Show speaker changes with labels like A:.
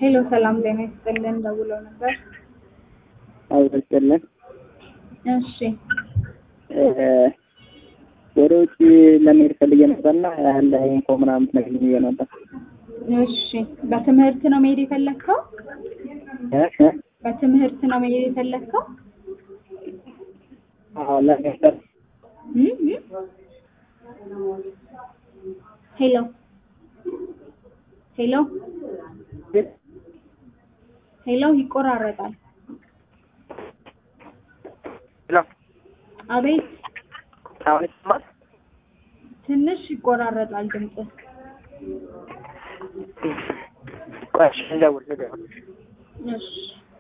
A: ሄሎ ሰላም ጤና ይስጥልን ደውለው ነበር።
B: አይደለም
A: እሺ
B: ወደ ውጭ ለመሄድ ፈልጌ ነበርና ያለ ኢንፎ ምናምን ነገር ብዬ ነበር።
A: እሺ በትምህርት ነው መሄድ የፈለግከው? በትምህርት ነው መሄድ የፈለግከው?
B: አዎ ለሚስተር
A: ሄሎ ሄሎ ሄሎ ይቆራረጣል።
B: ሄሎ
A: አቤት
B: አሁን ይሰማል?
A: ትንሽ ይቆራረጣል ድምጽ።
B: ቆይ ልደውል።
A: እሺ